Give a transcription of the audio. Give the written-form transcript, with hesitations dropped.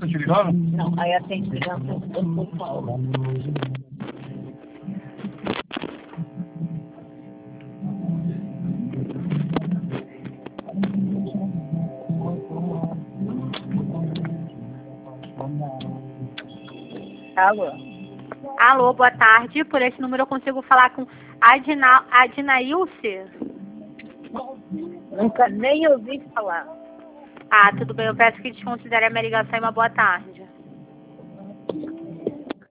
tá te ligando? Não, aí atende ligação do São Paulo. Alô? Alô, boa tarde. Por esse número eu consigo falar com Adinailce? Nunca nem ouvi falar. Ah, tudo bem. Eu peço que desconsidere a minha ligação e uma boa tarde.